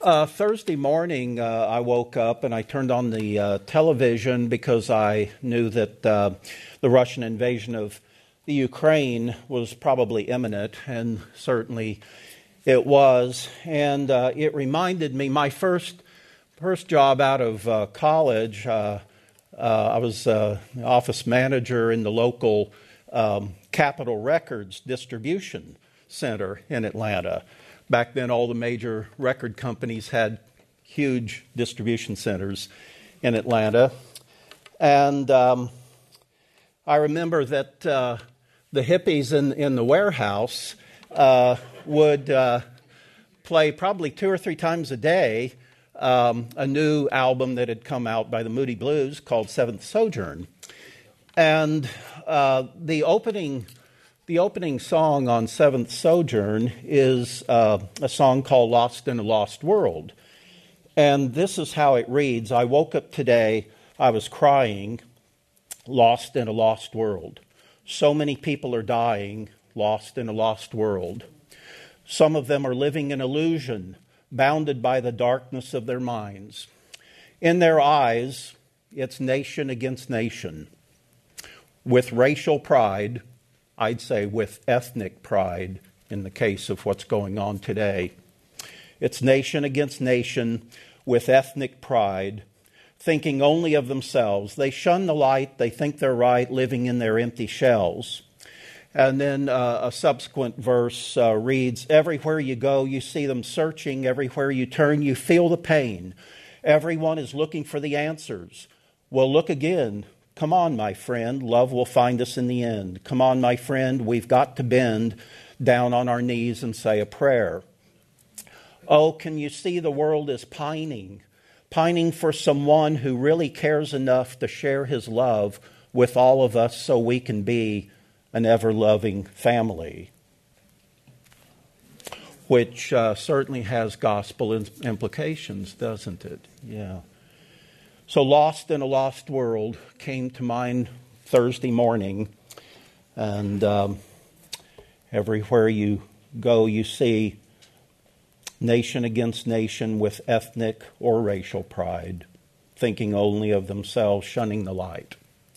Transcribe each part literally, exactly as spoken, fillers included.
Uh, Thursday morning, uh, I woke up and I turned on the uh, television because I knew that uh, the Russian invasion of the Ukraine was probably imminent, and certainly it was. And uh, it reminded me, my first first job out of uh, college, uh, uh, I was uh, office manager in the local um, Capitol Records distribution center in Atlanta. Back then, all the major record companies had huge distribution centers in Atlanta. And um, I remember that uh, the hippies in, in the warehouse uh, would uh, play probably two or three times a day um, a new album that had come out by the Moody Blues called Seventh Sojourn. And uh, the opening... The opening song on Seventh Sojourn is uh, a song called Lost in a Lost World. And this is how it reads. I woke up today, I was crying, lost in a lost world. So many people are dying, lost in a lost world. Some of them are living in illusion, bounded by the darkness of their minds. In their eyes, it's nation against nation. With racial pride, I'd say with ethnic pride in the case of what's going on today. It's nation against nation with ethnic pride, thinking only of themselves. They shun the light, they think they're right, living in their empty shells. And then uh, a subsequent verse uh, reads, everywhere you go, you see them searching. Everywhere you turn, you feel the pain. Everyone is looking for the answers. Well, look again. Come on, my friend, love will find us in the end. Come on, my friend, we've got to bend down on our knees and say a prayer. Oh, can you see the world is pining, pining for someone who really cares enough to share his love with all of us so we can be an ever-loving family, which uh, certainly has gospel implications, doesn't it? Yeah. So Lost in a Lost World came to mind Thursday morning, and um, everywhere you go you see nation against nation with ethnic or racial pride, thinking only of themselves, shunning the light.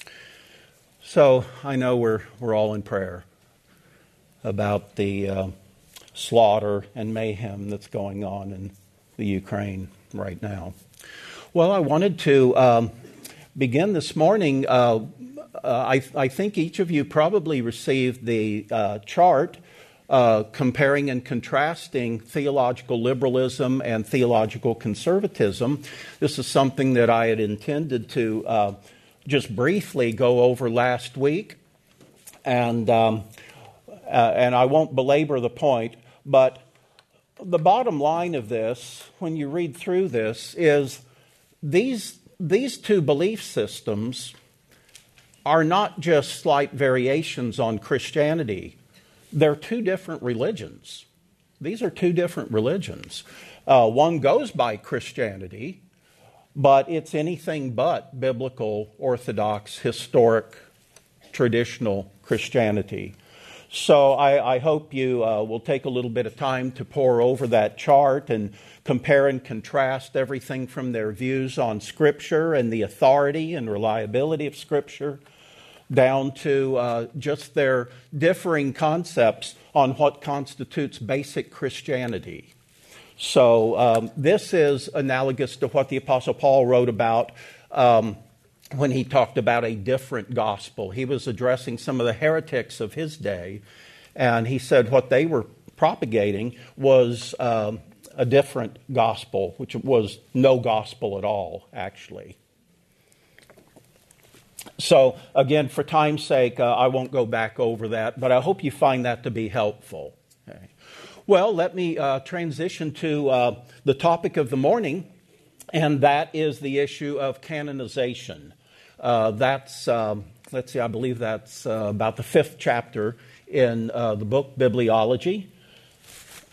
So I know we're we're all in prayer about the uh, slaughter and mayhem that's going on in the Ukraine right now. Well, I wanted to um, begin this morning. Uh, uh, I, I think each of you probably received the uh, chart uh, comparing and contrasting theological liberalism and theological conservatism. This is something that I had intended to uh, just briefly go over last week, and um, uh, and I won't belabor the point, but the bottom line of this, when you read through this, is These these two belief systems are not just slight variations on Christianity. They're two different religions. These are two different religions. Uh, one goes by Christianity, but it's anything but biblical, orthodox, historic, traditional Christianity. So I, I hope you uh, will take a little bit of time to pore over that chart and compare and contrast everything from their views on Scripture and the authority and reliability of Scripture down to uh, just their differing concepts on what constitutes basic Christianity. So um, this is analogous to what the Apostle Paul wrote about um, when he talked about a different gospel. He was addressing some of the heretics of his day, and he said what they were propagating was um, a different gospel, which was no gospel at all, actually. So, again, for time's sake, uh, I won't go back over that, but I hope you find that to be helpful. Okay. Well, let me uh, transition to uh, the topic of the morning, and that is the issue of canonization. Uh, that's, um, let's see, I believe that's uh, about the fifth chapter in uh, the book Bibliology.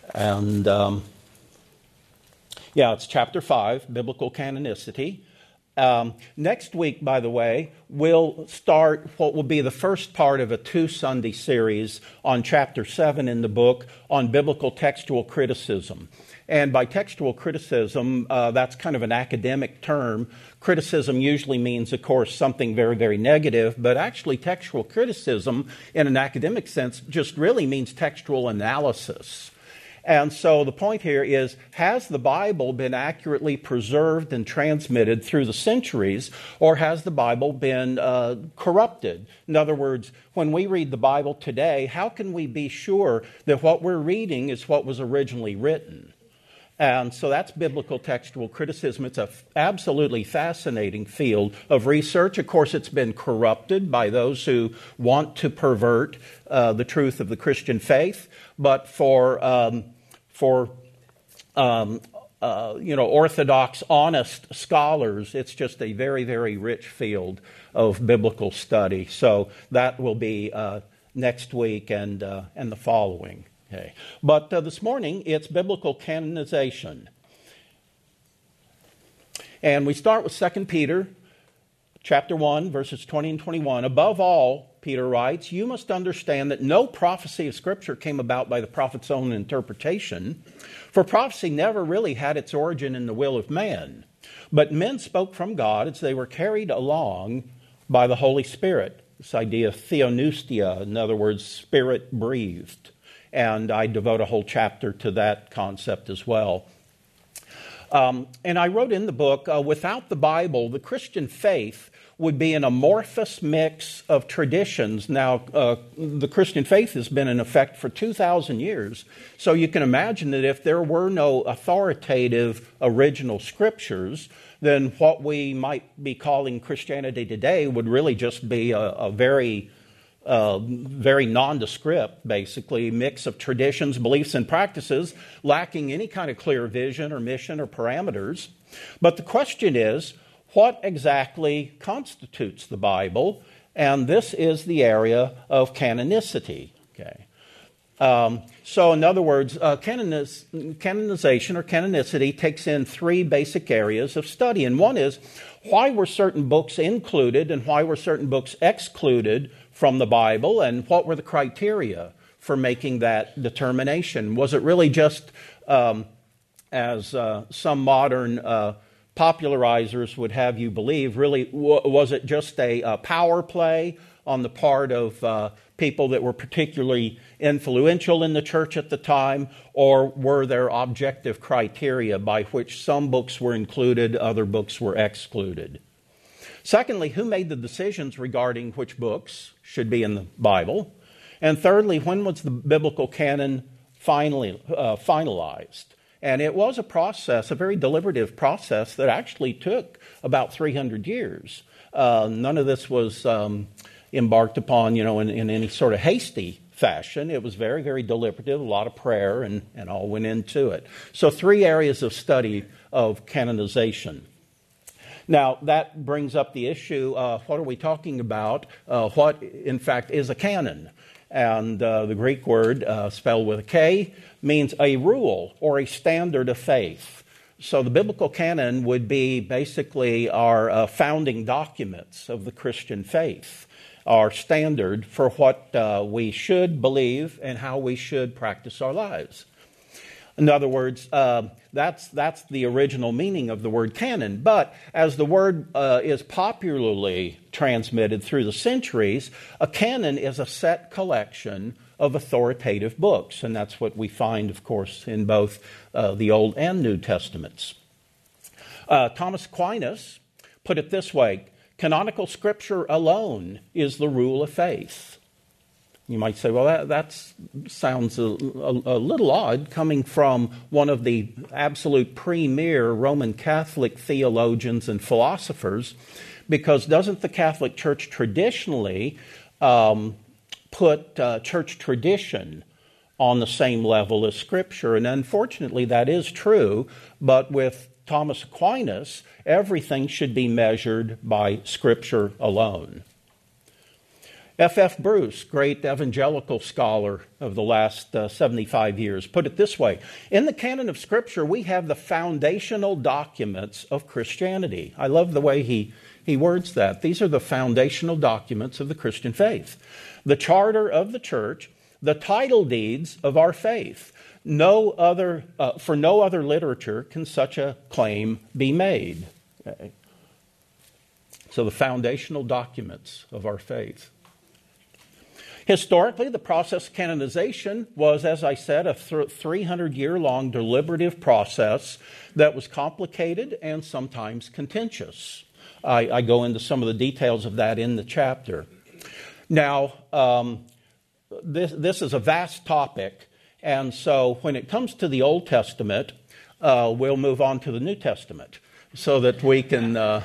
And, um, yeah, it's chapter five, Biblical Canonicity. Um, next week, by the way, we'll start what will be the first part of a two-Sunday series on chapter seven in the book on biblical textual criticism. And by textual criticism, uh, that's kind of an academic term. Criticism usually means, of course, something very, very negative, but actually textual criticism, in an academic sense, just really means textual analysis. And so the point here is, has the Bible been accurately preserved and transmitted through the centuries, or has the Bible been uh, corrupted? In other words, when we read the Bible today, how can we be sure that what we're reading is what was originally written? And so that's biblical textual criticism. It's an f- absolutely fascinating field of research. Of course, it's been corrupted by those who want to pervert uh, the truth of the Christian faith. But for um, for um, uh, you know orthodox, honest scholars, it's just a very, very rich field of biblical study. So that will be uh, next week and uh, and the following. Okay. But uh, this morning, it's biblical canonization. And we start with Second Peter chapter one, verses twenty and twenty-one. Above all, Peter writes, you must understand that no prophecy of Scripture came about by the prophet's own interpretation, for prophecy never really had its origin in the will of man. But men spoke from God as they were carried along by the Holy Spirit. This idea of theonoustia, in other words, spirit-breathed. And I devote a whole chapter to that concept as well. Um, and I wrote in the book, uh, without the Bible, the Christian faith would be an amorphous mix of traditions. Now, uh, the Christian faith has been in effect for two thousand years. So you can imagine that if there were no authoritative original scriptures, then what we might be calling Christianity today would really just be a, a very... Uh, very nondescript, basically, mix of traditions, beliefs, and practices, lacking any kind of clear vision or mission or parameters. But the question is, what exactly constitutes the Bible? And this is the area of canonicity. Okay. Um, so, in other words, uh, canoniz- canonization or canonicity takes in three basic areas of study. And one is, why were certain books included and why were certain books excluded from the Bible, and what were the criteria for making that determination? Was it really just, um, as uh, some modern uh, popularizers would have you believe, really w- was it just a, a power play on the part of uh, people that were particularly influential in the church at the time, or were there objective criteria by which some books were included, other books were excluded? Secondly, who made the decisions regarding which books should be in the Bible? And thirdly, when was the biblical canon finally uh, finalized? And it was a process, a very deliberative process that actually took about three hundred years. Uh, none of this was um, embarked upon, you know, in, in any sort of hasty fashion. It was very, very deliberative, a lot of prayer, and, and all went into it. So three areas of study of canonization. Now, that brings up the issue, uh, what are we talking about? Uh, what, in fact, is a canon? And uh, the Greek word, uh, spelled with a K, means a rule or a standard of faith. So the biblical canon would be basically our uh, founding documents of the Christian faith, our standard for what uh, we should believe and how we should practice our lives. In other words, uh, that's that's the original meaning of the word canon. But as the word uh, is popularly transmitted through the centuries, a canon is a set collection of authoritative books. And that's what we find, of course, in both uh, the Old and New Testaments. Uh, Thomas Aquinas put it this way: canonical scripture alone is the rule of faith. You might say, well, that that's, sounds a, a, a little odd coming from one of the absolute premier Roman Catholic theologians and philosophers, because doesn't the Catholic Church traditionally um, put uh, church tradition on the same level as Scripture? And unfortunately, that is true, but with Thomas Aquinas, everything should be measured by Scripture alone. F F Bruce, great evangelical scholar of the last uh, seventy-five years, put it this way. In the canon of Scripture, we have the foundational documents of Christianity. I love the way he, he words that. These are the foundational documents of the Christian faith. The charter of the church, the title deeds of our faith. No other, uh, for no other literature can such a claim be made. Okay. So the foundational documents of our faith. Historically, the process of canonization was, as I said, a three hundred year long deliberative process that was complicated and sometimes contentious. I, I go into some of the details of that in the chapter. Now, um, this, this is a vast topic, and so when it comes to the Old Testament, uh, we'll move on to the New Testament so that we can... Uh,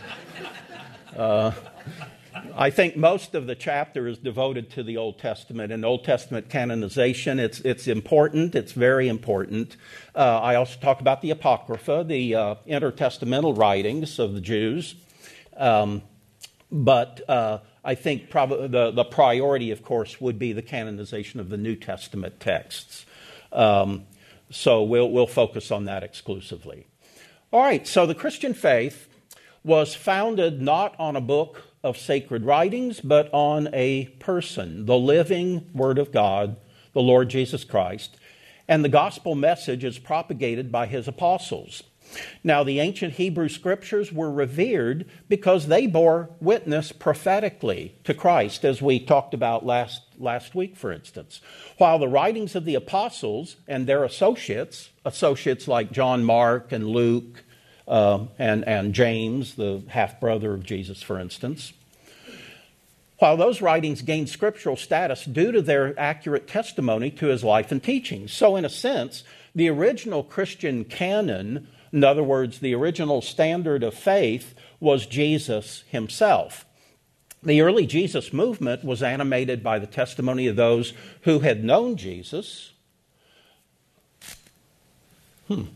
uh, I think most of the chapter is devoted to the Old Testament and Old Testament canonization. It's it's important. It's very important. Uh, I also talk about the Apocrypha, the uh, intertestamental writings of the Jews. Um, but uh, I think prob- the, the priority, of course, would be the canonization of the New Testament texts. Um, so we'll we'll focus on that exclusively. All right, so the Christian faith was founded not on a book of sacred writings, but on a person, the living Word of God, the Lord Jesus Christ, and the gospel message is propagated by his apostles. Now, the ancient Hebrew scriptures were revered because they bore witness prophetically to Christ, as we talked about last, last week, for instance. While the writings of the apostles and their associates, associates like John Mark and Luke, Uh, and, and James, the half-brother of Jesus, for instance. While those writings gained scriptural status due to their accurate testimony to his life and teachings. So in a sense, the original Christian canon, in other words, the original standard of faith, was Jesus himself. The early Jesus movement was animated by the testimony of those who had known Jesus. Hmm.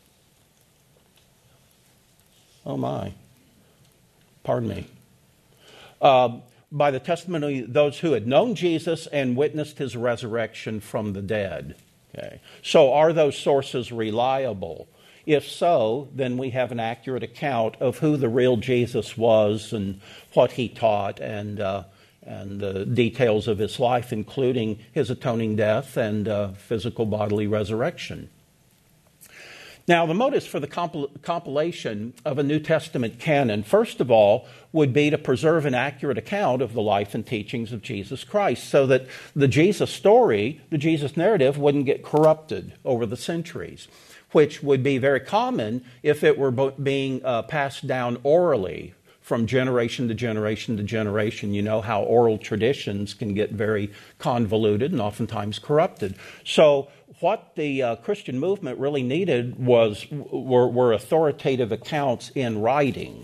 Oh my, pardon me. Uh, by the testimony of those who had known Jesus and witnessed his resurrection from the dead. Okay. So are those sources reliable? If so, then we have an accurate account of who the real Jesus was and what he taught and, uh, and the details of his life, including his atoning death and uh, physical bodily resurrection. Now, the motives for the compil- compilation of a New Testament canon, first of all, would be to preserve an accurate account of the life and teachings of Jesus Christ so that the Jesus story, the Jesus narrative, wouldn't get corrupted over the centuries, which would be very common if it were bo- being uh, passed down orally from generation to generation to generation. You know how oral traditions can get very convoluted and oftentimes corrupted. So what the uh, Christian movement really needed was were, were authoritative accounts in writing.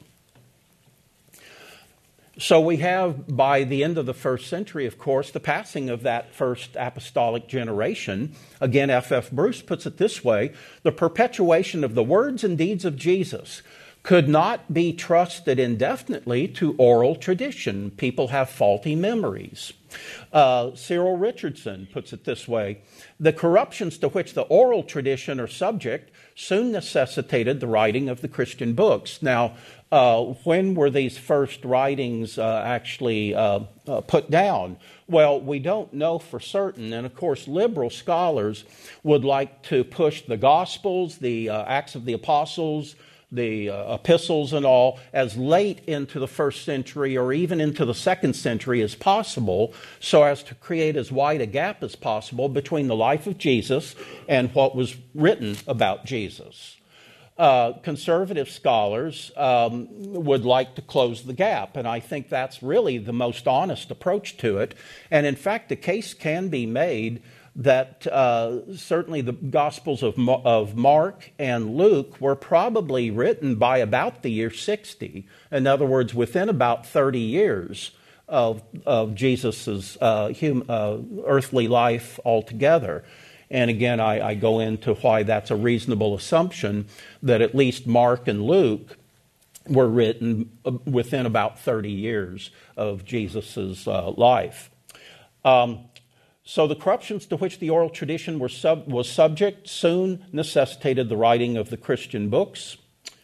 So we have, by the end of the first century, of course, the passing of that first apostolic generation. Again, F F Bruce puts it this way: the perpetuation of the words and deeds of Jesus could not be trusted indefinitely to oral tradition. People have faulty memories. Uh, Cyril Richardson puts it this way: the corruptions to which the oral tradition are subject soon necessitated the writing of the Christian books. Now, uh, when were these first writings uh, actually uh, uh, put down? Well, we don't know for certain, and of course liberal scholars would like to push the Gospels, the uh, Acts of the Apostles, the uh, epistles and all, as late into the first century or even into the second century as possible, so as to create as wide a gap as possible between the life of Jesus and what was written about Jesus. Uh, conservative scholars um, would like to close the gap, and I think that's really the most honest approach to it. And in fact, the case can be made that uh, certainly the Gospels of, of Mark and Luke were probably written by about the year sixty. In other words, within about thirty years of, of Jesus' uh, hum, uh, earthly life altogether. And again, I, I go into why that's a reasonable assumption, that at least Mark and Luke were written within about thirty years of Jesus' uh, life. Um, so the corruptions to which the oral tradition were sub- was subject soon necessitated the writing of the Christian books.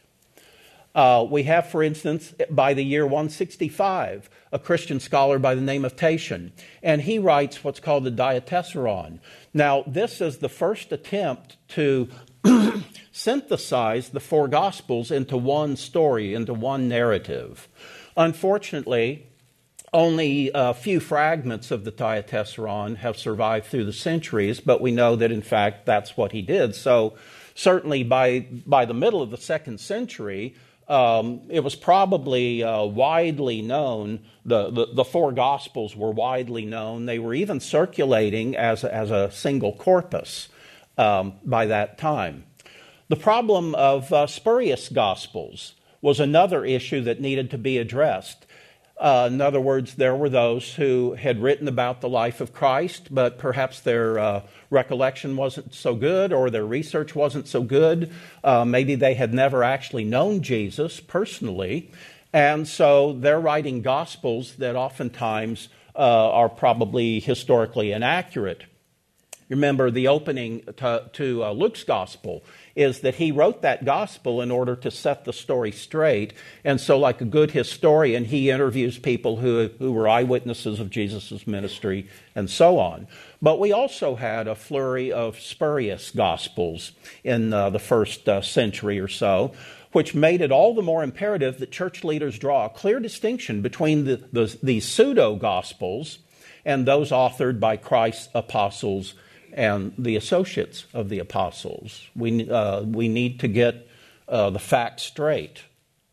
Uh, we have, for instance, by the year one sixty-five, a Christian scholar by the name of Tatian, and he writes what's called the Diatessaron. Now, this is the first attempt to synthesize the four Gospels into one story, into one narrative. Unfortunately, only a few fragments of the Diatessaron have survived through the centuries, but we know that, in fact, that's what he did. So, certainly by, by the middle of the second century, Um, it was probably uh, widely known, the, the, the four Gospels were widely known. They were even circulating as, as a single corpus um, by that time. The problem of uh, spurious Gospels was another issue that needed to be addressed. Uh, in other words, there were those who had written about the life of Christ, but perhaps their uh, recollection wasn't so good or their research wasn't so good. Uh, maybe they had never actually known Jesus personally. And so they're writing Gospels that oftentimes uh, are probably historically inaccurate. Remember, the opening to, to uh, Luke's Gospel is that he wrote that Gospel in order to set the story straight. And so, like a good historian, he interviews people who, who were eyewitnesses of Jesus' ministry and so on. But we also had a flurry of spurious Gospels in uh, the first uh, century or so, which made it all the more imperative that church leaders draw a clear distinction between the, the, the pseudo-Gospels and those authored by Christ's apostles and the associates of the apostles. We, uh, we need to get uh, the facts straight.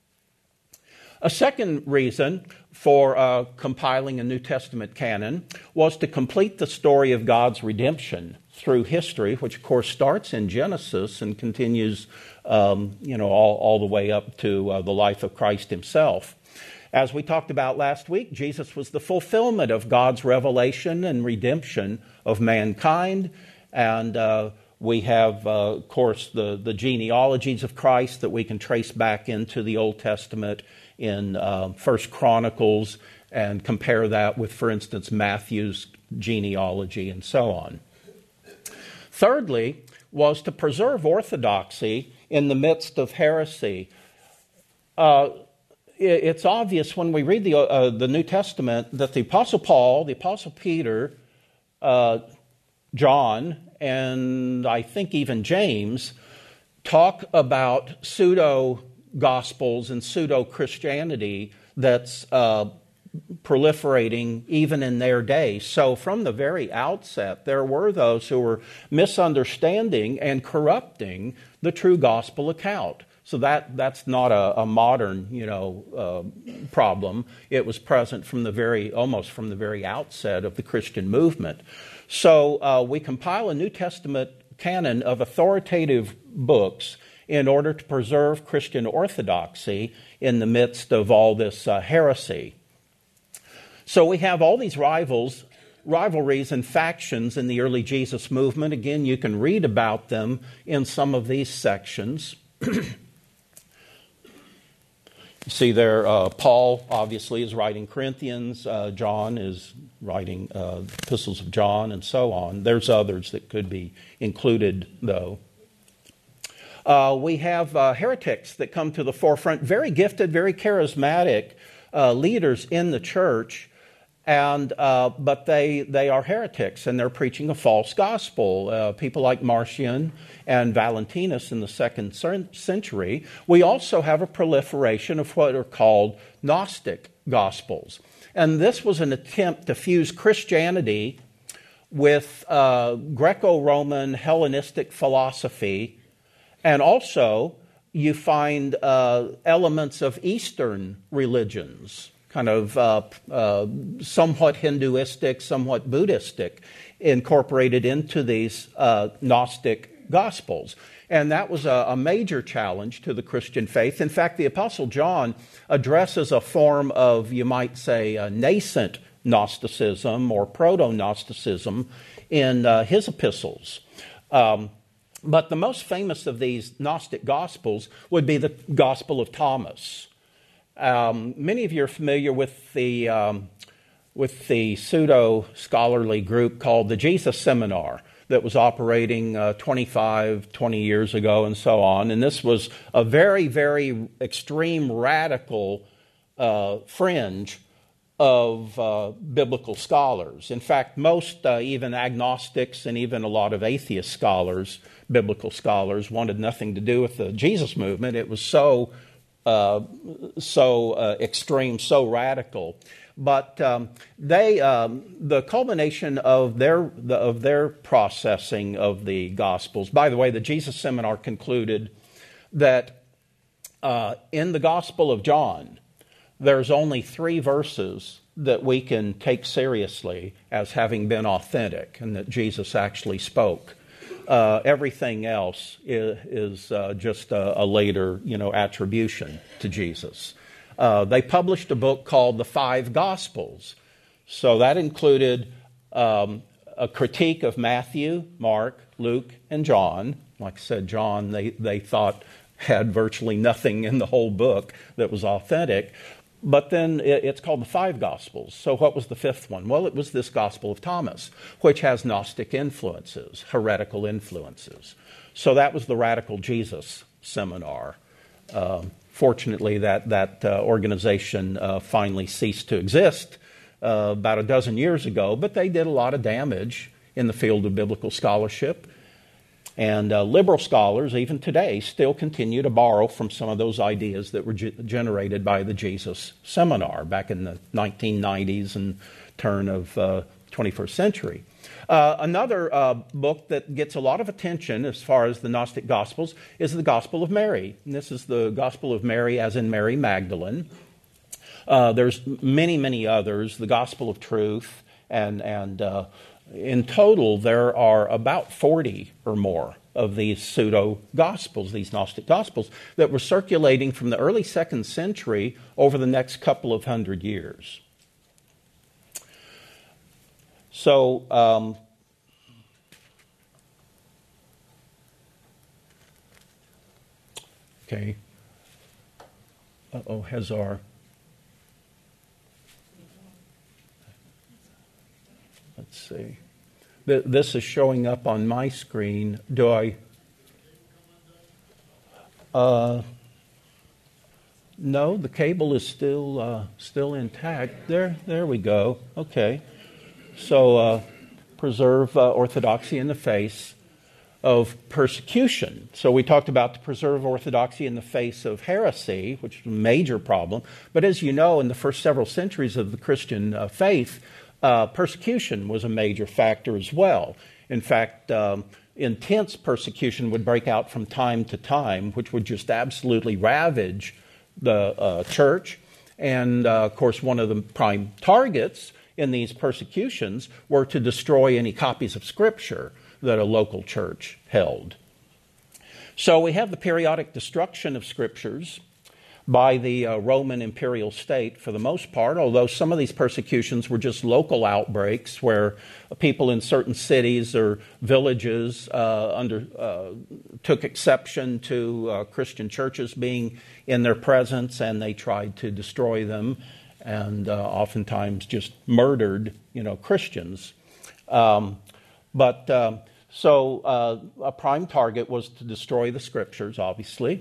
A second reason for uh, compiling a New Testament canon was to complete the story of God's redemption through history, which of course starts in Genesis and continues um, you know, all, all the way up to uh, the life of Christ himself. As we talked about last week, Jesus was the fulfillment of God's revelation and redemption of mankind. And uh, we have, uh, of course, the, the genealogies of Christ that we can trace back into the Old Testament in uh, First Chronicles and compare that with, for instance, Matthew's genealogy and so on. Thirdly, was to preserve orthodoxy in the midst of heresy. Uh, It's obvious when we read the uh, the New Testament that the Apostle Paul, the Apostle Peter, uh, John, and I think even James talk about pseudo-gospels and pseudo-Christianity that's uh, proliferating even in their day. So from the very outset, there were those who were misunderstanding and corrupting the true gospel account. So that that's not a, a modern, you know, uh, problem. It was present from the very, almost from the very outset of the Christian movement. So uh, we compile a New Testament canon of authoritative books in order to preserve Christian orthodoxy in the midst of all this uh, heresy. So we have all these rivals, rivalries and factions in the early Jesus movement. Again, you can read about them in some of these sections. You see there, uh, Paul obviously is writing Corinthians. Uh, John is writing uh, epistles of John and so on. There's others that could be included, though. Uh, we have uh, heretics that come to the forefront, very gifted, very charismatic uh, leaders in the church, and uh, but they they are heretics and they're preaching a false gospel. Uh, people like Marcion and Valentinus in the second century. We also have a proliferation of what are called Gnostic gospels, and this was an attempt to fuse Christianity with uh, Greco-Roman Hellenistic philosophy, and also you find uh, elements of Eastern religions, kind of uh, uh, somewhat Hinduistic, somewhat Buddhistic, incorporated into these uh, Gnostic Gospels. And that was a, a major challenge to the Christian faith. In fact, the Apostle John addresses a form of, you might say, a nascent Gnosticism or proto-Gnosticism in uh, his epistles. Um, but the most famous of these Gnostic Gospels would be the Gospel of Thomas, Um, many of you are familiar with the um, with the pseudo-scholarly group called the Jesus Seminar that was operating uh, twenty-five, twenty years ago and so on. And this was a very, very extreme radical uh, fringe of uh, biblical scholars. In fact, most uh, even agnostics and even a lot of atheist scholars, biblical scholars, wanted nothing to do with the Jesus movement. It was so, uh, so uh, extreme, so radical. But um, they, um, the culmination of their the, of their processing of the Gospels. By the way, the Jesus Seminar concluded that uh, in the Gospel of John, there's only three verses that we can take seriously as having been authentic and that Jesus actually spoke. Uh, everything else is, is uh, just a, a later, you know, attribution to Jesus. Uh, they published a book called The Five Gospels. So that included um, a critique of Matthew, Mark, Luke, and John. Like I said, John, they, they thought had virtually nothing in the whole book that was authentic. But then it's called the Five Gospels. So what was the fifth one? Well, it was this Gospel of Thomas, which has Gnostic influences, heretical influences. So that was the Radical Jesus Seminar. Um, fortunately, that, that uh, organization uh, finally ceased to exist uh, about a dozen years ago, but they did a lot of damage in the field of biblical scholarship. And uh, liberal scholars, even today, still continue to borrow from some of those ideas that were ge- generated by the Jesus Seminar back in the nineteen nineties and turn of uh, twenty-first century. Uh, another uh, book that gets a lot of attention as far as the Gnostic Gospels is the Gospel of Mary. And this is the Gospel of Mary as in Mary Magdalene. Uh, there's many, many others, the Gospel of Truth, and, and uh, in total, there are about forty or more of these pseudo-gospels, these Gnostic Gospels, that were circulating from the early second century over the next couple of hundred years. So, um, okay. Uh-oh, has our... Let's see. This is showing up on my screen. Do I? Uh, no, the cable is still uh, still intact. There, there we go. Okay. So uh, preserve uh, orthodoxy in the face of persecution. So we talked about to preserve orthodoxy in the face of heresy, which is a major problem. But as you know, in the first several centuries of the Christian uh, faith, Uh, persecution was a major factor as well. In fact, um, intense persecution would break out from time to time, which would just absolutely ravage the uh, church. And, uh, of course, one of the prime targets in these persecutions were to destroy any copies of Scripture that a local church held. So we have the periodic destruction of Scriptures by the uh, Roman imperial state for the most part, although some of these persecutions were just local outbreaks where people in certain cities or villages uh, under, uh, took exception to uh, Christian churches being in their presence, and they tried to destroy them and uh, oftentimes just murdered, you know, Christians. Um, but um, so uh, a prime target was to destroy the Scriptures, obviously.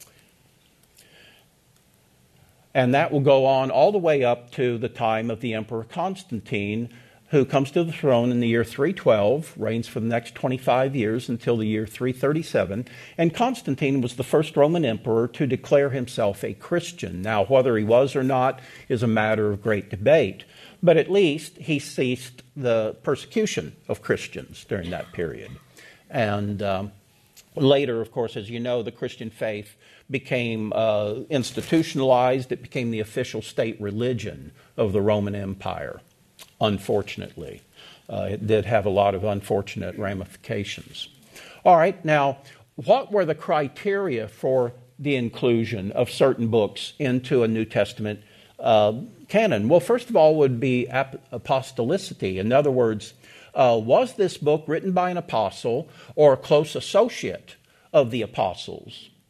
And that will go on all the way up to the time of the Emperor Constantine, who comes to the throne in the year three twelve, reigns for the next twenty-five years until the year three thirty-seven. And Constantine was the first Roman emperor to declare himself a Christian. Now, whether he was or not is a matter of great debate. But at least he ceased the persecution of Christians during that period. And um, later, of course, as you know, the Christian faith became uh, institutionalized. It became the official state religion of the Roman Empire, unfortunately. Uh, it did have a lot of unfortunate ramifications. All right, now, what were the criteria for the inclusion of certain books into a New Testament uh, canon? Well, first of all would be ap- apostolicity. In other words, uh, was this book written by an apostle or a close associate of the apostles?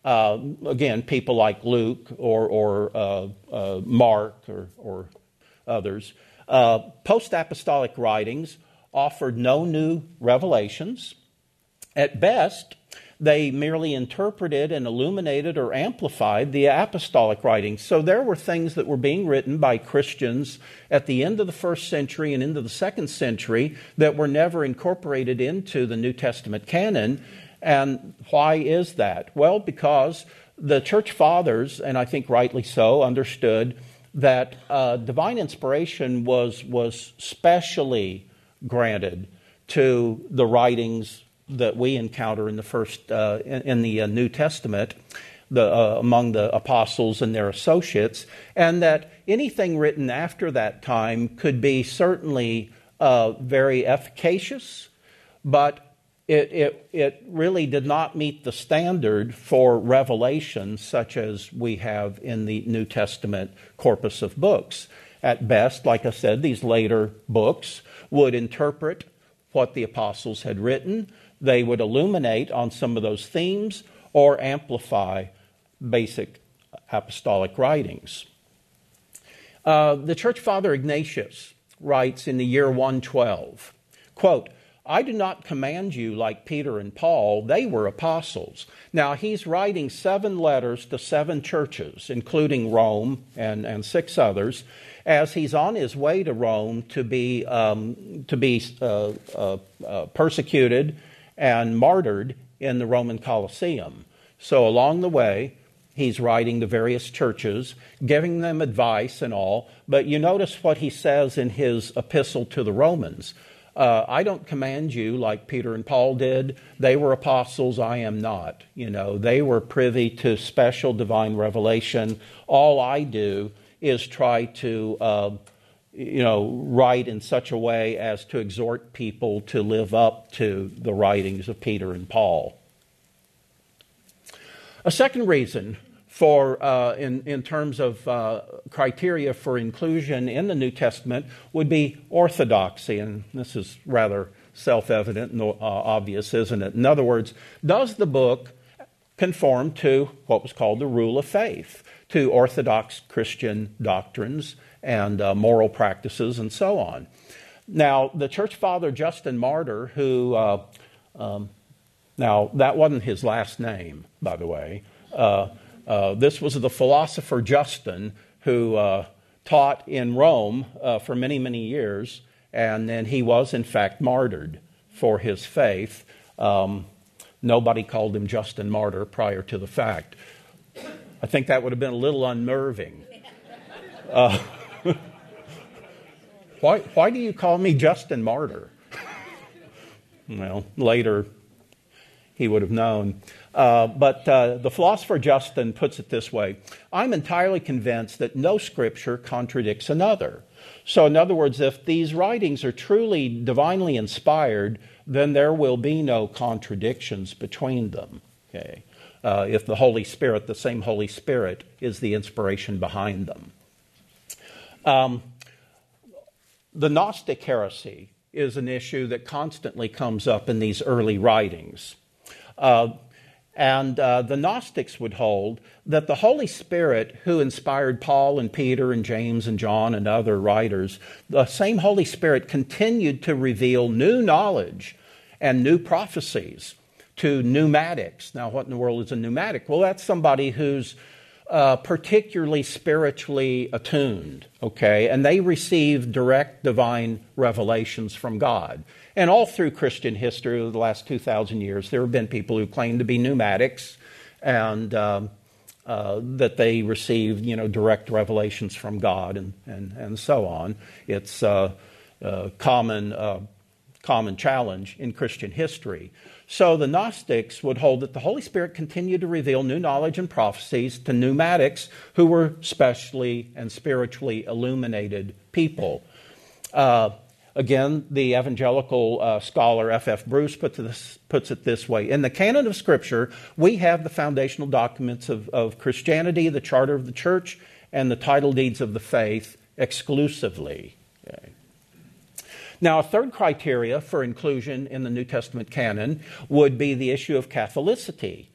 Uh, again, people like Luke or, or uh, uh, Mark or, or others. Uh, post-apostolic writings offered no new revelations. At best, they merely interpreted and illuminated or amplified the apostolic writings. So there were things that were being written by Christians at the end of the first century and into the second century that were never incorporated into the New Testament canon. And why is that? Well, because the church fathers, and I think rightly so, understood that uh, divine inspiration was, was specially granted to the writings that we encounter in the first uh, in, in the uh, New Testament, the uh, among the apostles and their associates, and that anything written after that time could be certainly uh, very efficacious, but it, it it really did not meet the standard for revelation such as we have in the New Testament corpus of books. At best, like I said, these later books would interpret what the apostles had written. They would illuminate on some of those themes or amplify basic apostolic writings. Uh, the church father Ignatius writes in the year one twelve, quote, "I do not command you like Peter and Paul, they were apostles." Now, he's writing seven letters to seven churches, including Rome and, and six others, as he's on his way to Rome to be, um, to be uh, uh, uh, persecuted and martyred in the Roman Colosseum. So along the way, he's writing to various churches, giving them advice and all. But you notice what he says in his epistle to the Romans. Uh, I don't command you like Peter and Paul did. They were apostles, I am not. You know, they were privy to special divine revelation. All I do is try to, uh, you know, write in such a way as to exhort people to live up to the writings of Peter and Paul. A second reason for, uh, in, in terms of uh, criteria for inclusion in the New Testament would be orthodoxy. And this is rather self-evident and uh, obvious, isn't it? In other words, does the book conform to what was called the rule of faith, to orthodox Christian doctrines and uh, moral practices and so on? Now, the church father Justin Martyr, who, uh, um, now that wasn't his last name, by the way. Uh, uh, this was the philosopher Justin who uh, taught in Rome uh, for many, many years, and then he was in fact martyred for his faith. Um, nobody called him Justin Martyr prior to the fact. I think that would have been a little unnerving. Uh, why, why do you call me Justin Martyr? Well, later he would have known. Uh, but uh, the philosopher Justin puts it this way: I'm entirely convinced that no scripture contradicts another. So in other words, if these writings are truly divinely inspired, then there will be no contradictions between them. Okay. Uh, if the Holy Spirit, the same Holy Spirit, is the inspiration behind them. Um, the Gnostic heresy is an issue that constantly comes up in these early writings. Uh, and uh, the Gnostics would hold that the Holy Spirit who inspired Paul and Peter and James and John and other writers, the same Holy Spirit continued to reveal new knowledge and new prophecies to pneumatics. Now, what in the world is a pneumatic? Well, that's somebody who's uh, particularly spiritually attuned, okay? And they receive direct divine revelations from God. And all through Christian history over the last two thousand years, there have been people who claim to be pneumatics and um, uh, that they receive, you know, direct revelations from God and, and, and so on. It's a uh, uh, common, uh, common challenge in Christian history. So the Gnostics would hold that the Holy Spirit continued to reveal new knowledge and prophecies to pneumatics who were specially and spiritually illuminated people. Uh, Again, the evangelical uh, scholar F F Bruce puts, this, puts it this way: in the canon of Scripture, we have the foundational documents of, of Christianity, the charter of the church, and the title deeds of the faith exclusively. Okay. Now, a third criteria for inclusion in the New Testament canon would be the issue of Catholicity.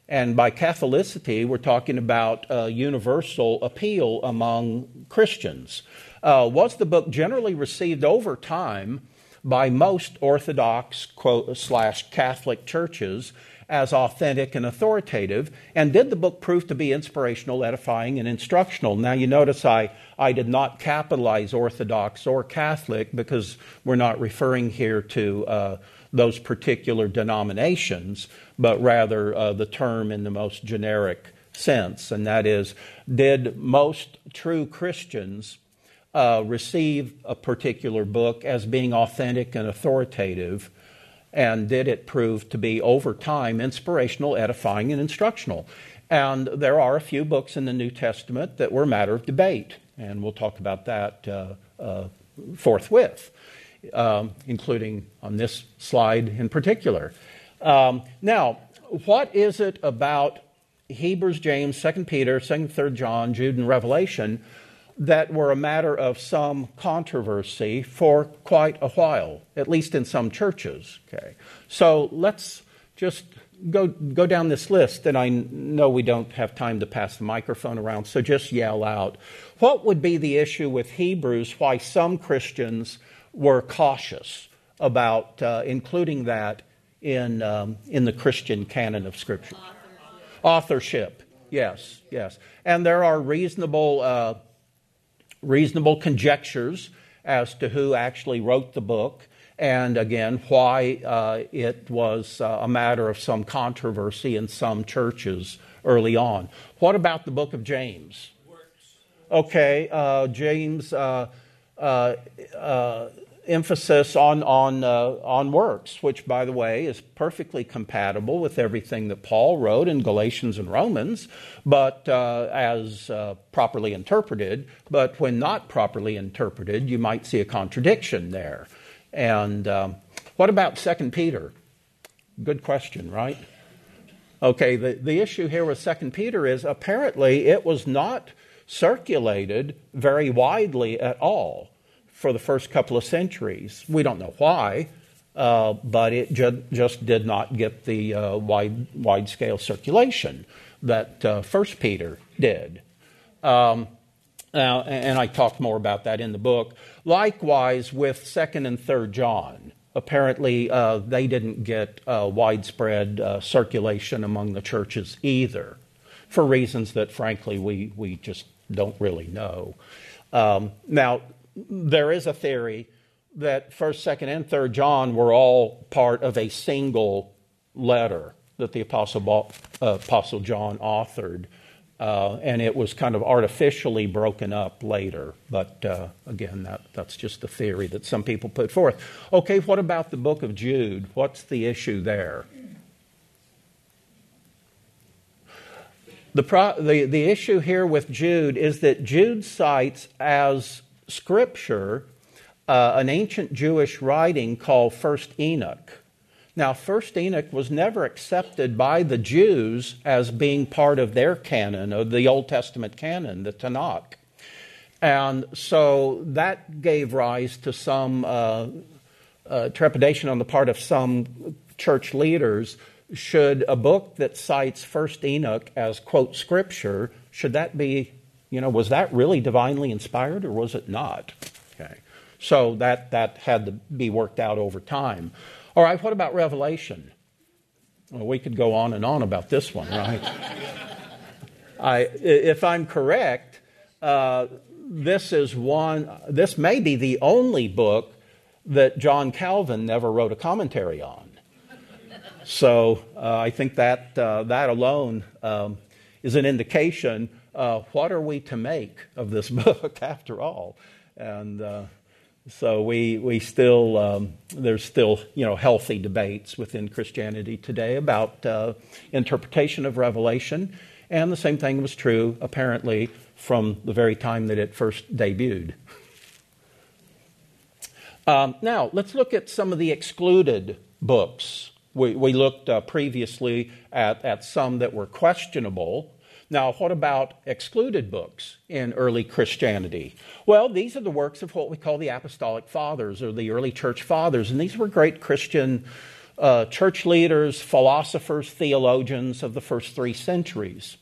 And by Catholicity, we're talking about uh, universal appeal among Christians. Uh, was the book generally received over time by most Orthodox quote, slash Catholic churches as authentic and authoritative? And did the book prove to be inspirational, edifying, and instructional? Now, you notice I, I did not capitalize Orthodox or Catholic because we're not referring here to uh, those particular denominations, but rather uh, the term in the most generic sense. And that is, did most true Christians uh, receive a particular book as being authentic and authoritative? And did it prove to be, over time, inspirational, edifying, and instructional? And there are a few books in the New Testament that were a matter of debate, and we'll talk about that uh, uh, forthwith, um, including on this slide in particular. Um, now, what is it about Hebrews, James, Second Peter, Second, Third John, Jude, and Revelation that were a matter of some controversy for quite a while, at least in some churches? Okay, so let's just go go down this list, and I know we don't have time to pass the microphone around, so just yell out. What would be the issue with Hebrews, why some Christians were cautious about uh, including that in um, in the Christian canon of Scripture? Authorship, Authorship. Yes, yes. And there are reasonable... Uh, reasonable conjectures as to who actually wrote the book, and again, why uh, it was uh, a matter of some controversy in some churches early on. What about the book of James? Works. Okay, uh, James, uh, uh, uh, emphasis on on uh, on works, which, by the way, is perfectly compatible with everything that Paul wrote in Galatians and Romans, but uh, as uh, properly interpreted. But when not properly interpreted, you might see a contradiction there. And um, what about Second Peter? Good question, right? Okay, the, the issue here with Second Peter is apparently it was not circulated very widely at all for the first couple of centuries. We don't know why, uh, but it ju- just did not get the uh, wide wide-scale circulation that uh, First Peter did. Um, now, and I talked more about that in the book. Likewise, with Second and Third John, apparently uh, they didn't get uh, widespread uh, circulation among the churches either, for reasons that, frankly, we we just don't really know. Um, now, there is a theory that First, Second, and Third John were all part of a single letter that the Apostle, uh, Apostle John authored, uh, and it was kind of artificially broken up later. But uh, again, that, that's just a theory that some people put forth. Okay, what about the book of Jude? What's the issue there? The, pro- the, the issue here with Jude is that Jude cites as Scripture uh, an ancient Jewish writing called First Enoch. Now, First Enoch was never accepted by the Jews as being part of their canon, of the Old Testament canon, the Tanakh. And so that gave rise to some uh, uh, trepidation on the part of some church leaders. Should a book that cites First Enoch as, quote, Scripture, should that be, you know, was that really divinely inspired or was it not? Okay. So that, that had to be worked out over time. All right, what about Revelation? Well, we could go on and on about this one, right? I, if I'm correct, uh, this is one, this may be the only book that John Calvin never wrote a commentary on. So uh, I think that uh, that alone um, is an indication. Uh, what are we to make of this book, after all? And uh, so we we still um, there's still you know healthy debates within Christianity today about uh, interpretation of Revelation, and the same thing was true apparently from the very time that it first debuted. Um, now let's look at some of the excluded books. We, we looked uh, previously at, at some that were questionable. Now, what about excluded books in early Christianity? Well, these are the works of what we call the Apostolic Fathers or the early church fathers. And these were great Christian uh, church leaders, philosophers, theologians of the first three centuries.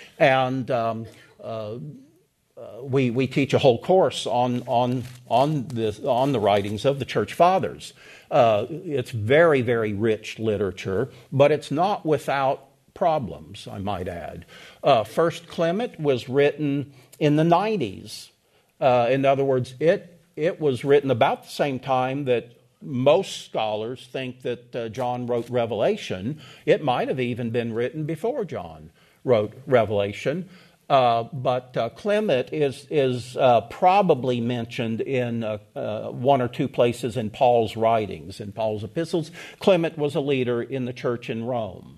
And um, uh, uh, we we teach a whole course on on on this on the writings of the church fathers. Uh, it's very, very rich literature, but it's not without problems, I might add. Uh, First Clement was written in the nineties. Uh, in other words, it it was written about the same time that most scholars think that uh, John wrote Revelation. It might have even been written before John wrote Revelation. Uh, but uh, Clement is is uh, probably mentioned in uh, uh, one or two places in Paul's writings, in Paul's epistles. Clement was a leader in the church in Rome.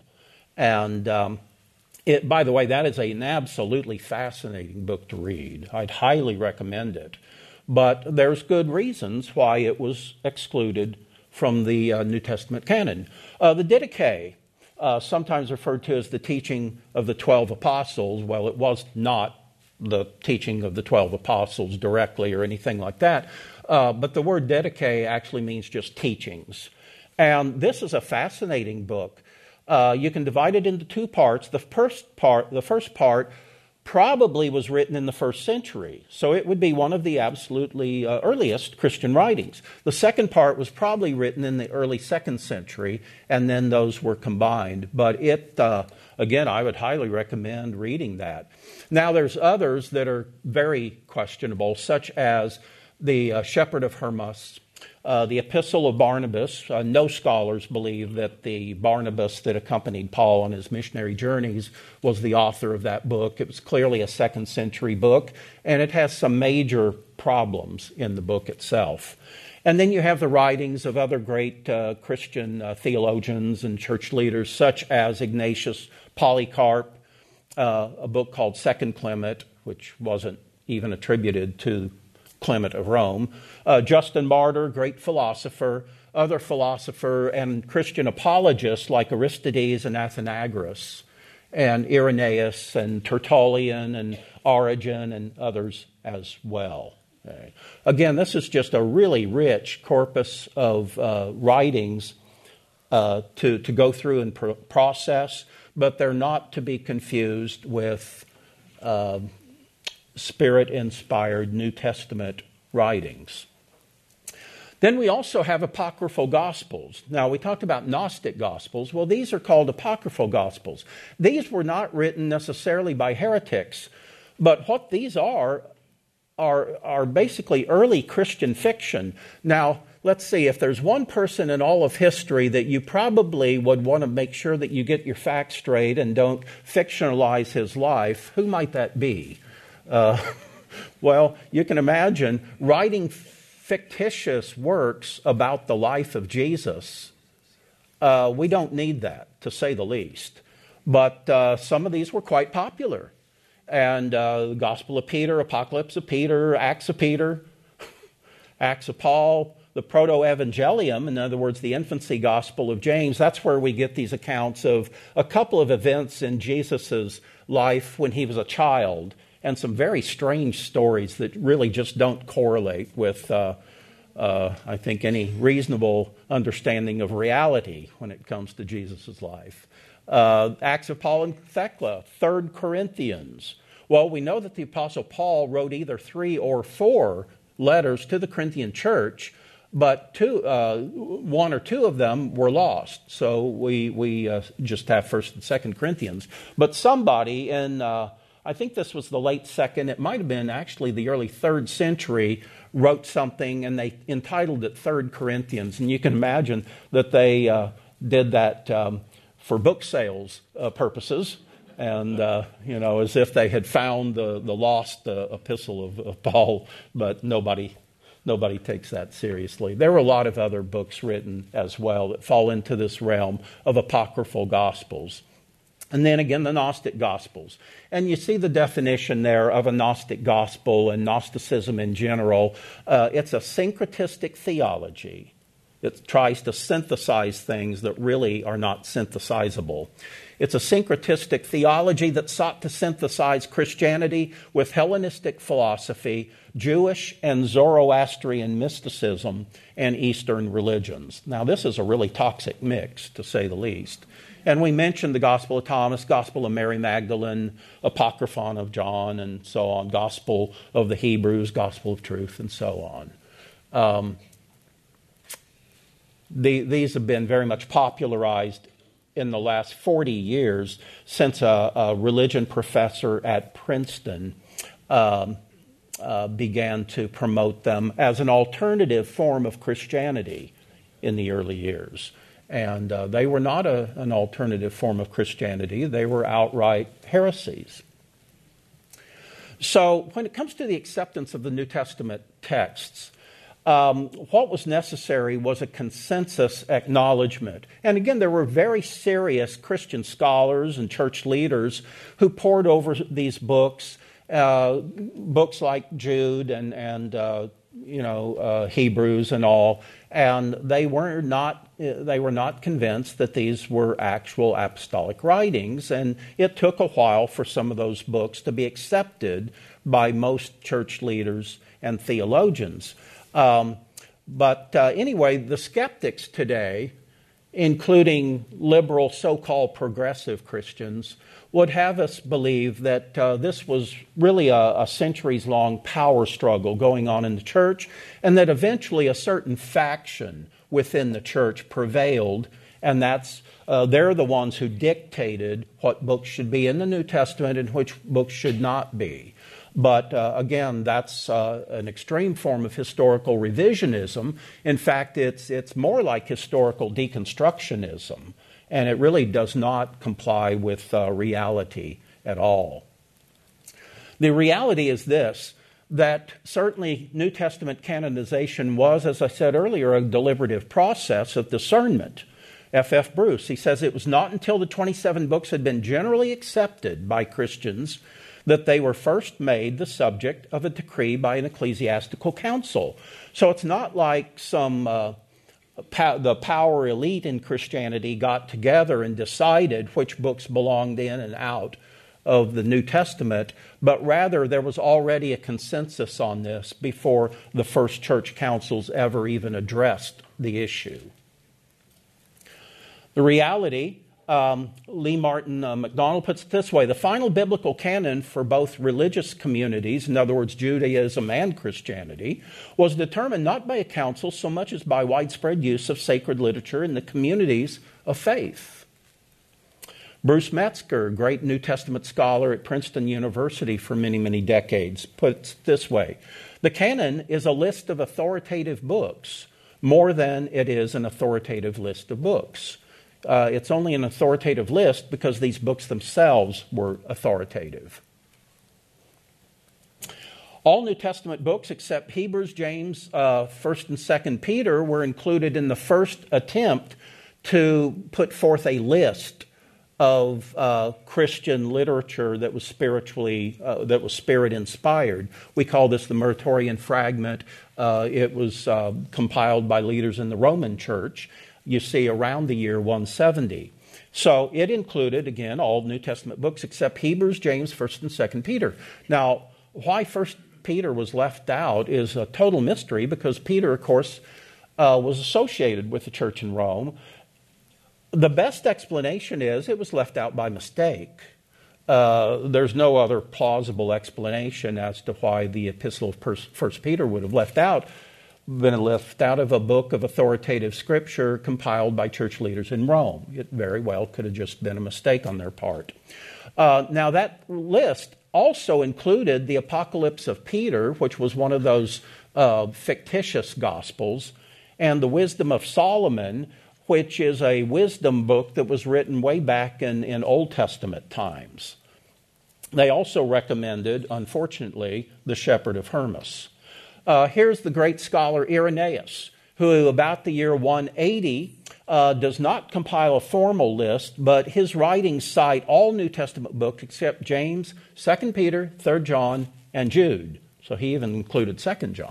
And um, it, by the way, that is an absolutely fascinating book to read. I'd highly recommend it. But there's good reasons why it was excluded from the uh, New Testament canon. Uh, the Didache, uh, sometimes referred to as the teaching of the twelve apostles. Well, it was not the teaching of the twelve apostles directly or anything like that. Uh, but the word Didache actually means just teachings. And this is a fascinating book. Uh, you can divide it into two parts. The first part, the first part probably was written in the first century, so it would be one of the absolutely uh, earliest Christian writings. The second part was probably written in the early second century, and then those were combined. But it, uh, again, I would highly recommend reading that. Now, there's others that are very questionable, such as the uh, Shepherd of Hermas, Uh, the Epistle of Barnabas. Uh, no scholars believe that the Barnabas that accompanied Paul on his missionary journeys was the author of that book. It was clearly a second century book, and it has some major problems in the book itself. And then you have the writings of other great uh, Christian uh, theologians and church leaders, such as Ignatius, Polycarp, uh, a book called Second Clement, which wasn't even attributed to Clement of Rome, uh, Justin Martyr, great philosopher, other philosopher and Christian apologists like Aristides and Athenagoras, and Irenaeus and Tertullian and Origen and others as well. Okay. Again, this is just a really rich corpus of uh, writings uh, to, to go through and pro- process, but they're not to be confused with Uh, Spirit-inspired New Testament writings. Then we also have apocryphal gospels. Now, we talked about Gnostic gospels. Well, these are called apocryphal gospels. These were not written necessarily by heretics, but what these are are, are basically early Christian fiction. Now, let's see, if there's one person in all of history that you probably would want to make sure that you get your facts straight and don't fictionalize his life, who might that be? Uh, well, you can imagine writing fictitious works about the life of Jesus. Uh, we don't need that, to say the least. But uh, some of these were quite popular. And uh, the Gospel of Peter, Apocalypse of Peter, Acts of Peter, Acts of Paul, the Proto-Evangelium, in other words, the infancy Gospel of James, that's where we get these accounts of a couple of events in Jesus' life when he was a child, and some very strange stories that really just don't correlate with, uh, uh, I think, any reasonable understanding of reality when it comes to Jesus' life. Uh, Acts of Paul and Thecla, Third Corinthians. Well, we know that the Apostle Paul wrote either three or four letters to the Corinthian church, but two, uh, one or two of them were lost. So we we uh, just have First and Second Corinthians. But somebody in uh, I think this was the late second, it might have been actually the early third century, wrote something and they entitled it Third Corinthians. And you can imagine that they uh, did that um, for book sales uh, purposes, and, uh, you know, as if they had found the, the lost uh, epistle of, of Paul, but nobody, nobody takes that seriously. There were a lot of other books written as well that fall into this realm of apocryphal gospels. And then again, the Gnostic Gospels. And you see the definition there of a Gnostic gospel and Gnosticism in general. Uh, it's a syncretistic theology. It tries to synthesize things that really are not synthesizable. It's a syncretistic theology that sought to synthesize Christianity with Hellenistic philosophy, Jewish and Zoroastrian mysticism, and Eastern religions. Now, this is a really toxic mix, to say the least. And we mentioned the Gospel of Thomas, Gospel of Mary Magdalene, Apocryphon of John, and so on, Gospel of the Hebrews, Gospel of Truth, and so on. Um, the, these have been very much popularized in the last forty years since a, a religion professor at Princeton um, uh, began to promote them as an alternative form of Christianity in the early years. And uh, they were not a, an alternative form of Christianity. They were outright heresies. So when it comes to the acceptance of the New Testament texts, Um, what was necessary was a consensus acknowledgement. And again, there were very serious Christian scholars and church leaders who pored over these books, uh, books like Jude and, and uh, you know, uh, Hebrews and all, and they were not they were not convinced that these were actual apostolic writings, and it took a while for some of those books to be accepted by most church leaders and theologians. Um, but uh, anyway, the skeptics today, including liberal so-called progressive Christians, would have us believe that uh, this was really a, a centuries-long power struggle going on in the church, and that eventually a certain faction within the church prevailed, and that's uh, they're the ones who dictated what books should be in the New Testament and which books should not be. But uh, again, that's uh, an extreme form of historical revisionism. In fact, it's it's more like historical deconstructionism, and it really does not comply with uh, reality at all. The reality is this, that certainly New Testament canonization was, as I said earlier, a deliberative process of discernment. F F Bruce, he says, it was not until the twenty-seven books had been generally accepted by Christians that they were first made the subject of a decree by an ecclesiastical council. So it's not like some uh, pow- the power elite in Christianity got together and decided which books belonged in and out of the New Testament, but rather there was already a consensus on this before the first church councils ever even addressed the issue. The reality, Um, Lee Martin uh, McDonald puts it this way: the final biblical canon for both religious communities, in other words, Judaism and Christianity, was determined not by a council so much as by widespread use of sacred literature in the communities of faith. Bruce Metzger, great New Testament scholar at Princeton University for many, many decades, puts it this way: the canon is a list of authoritative books more than it is an authoritative list of books. Uh, it's only an authoritative list because these books themselves were authoritative. All New Testament books except Hebrews, James, uh, First and Second Peter were included in the first attempt to put forth a list of uh, Christian literature that was spiritually, uh, that was Spirit-inspired. We call this the Muratorian Fragment. Uh, it was uh, compiled by leaders in the Roman Church, you see, around the year one seventy. So it included, again, all New Testament books except Hebrews, James, First and Second Peter. Now, why First Peter was left out is a total mystery, because Peter, of course, uh, was associated with the church in Rome. The best explanation is it was left out by mistake. Uh, there's no other plausible explanation as to why the epistle of First Peter would have left out been left out of a book of authoritative scripture compiled by church leaders in Rome. It very well could have just been a mistake on their part. Uh, now, that list also included the Apocalypse of Peter, which was one of those uh, fictitious gospels, and the Wisdom of Solomon, which is a wisdom book that was written way back in, in Old Testament times. They also recommended, unfortunately, the Shepherd of Hermas. Uh, here's the great scholar Irenaeus, who about the year one eighty uh, does not compile a formal list, but his writings cite all New Testament books except James, Second Peter, Third John, and Jude. So he even included Second John.